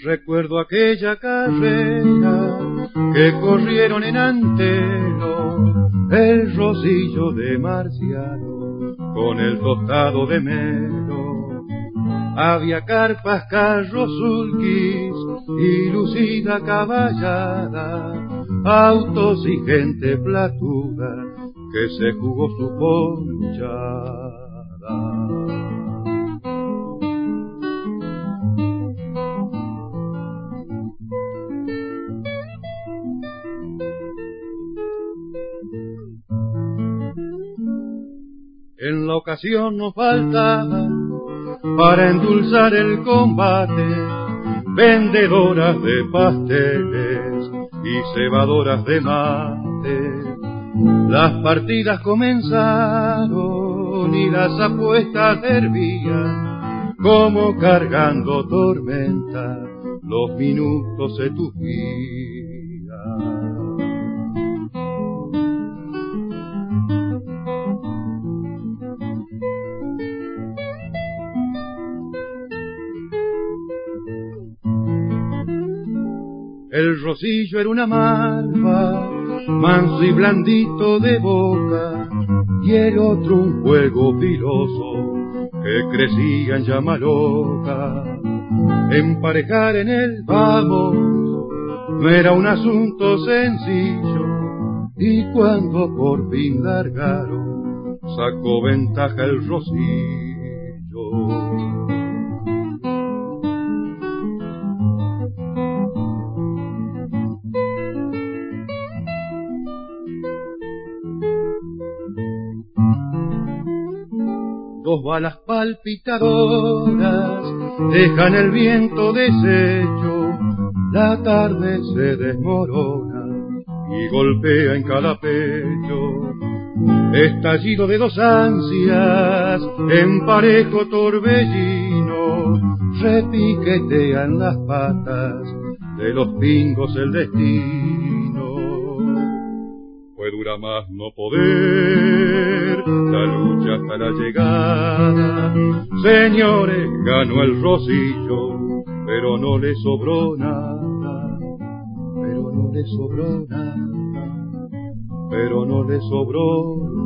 Recuerdo aquella carrera que corrieron en Antelo, el Rocillo de Marciano con el tostado de Melo. Había carpas, carros, sulquis y lucida caballada, autos y gente platuda que se jugó su ponchada. En la ocasión nos faltaba, para endulzar el combate, vendedoras de pasteles y cebadoras de mate. Las partidas comenzaron y las apuestas hervían, como cargando tormenta, los minutos se tupían. El Rocillo era una malva, manso y blandito de boca, y el otro un juego filoso que crecía en llama loca. Emparejar en el vamos no era un asunto sencillo, y cuando por fin largaron, sacó ventaja el Rocillo. Dos balas palpitadoras dejan el viento deshecho, la tarde se desmorona y golpea en cada pecho. Estallido de dos ansias, en parejo torbellino, repiquetean las patas de los pingos el destino. Fue dura más no poder, la lucha hasta la llegada. Señores, ganó el Rocillo, pero no le sobró nada, pero no le sobró nada, pero no le sobró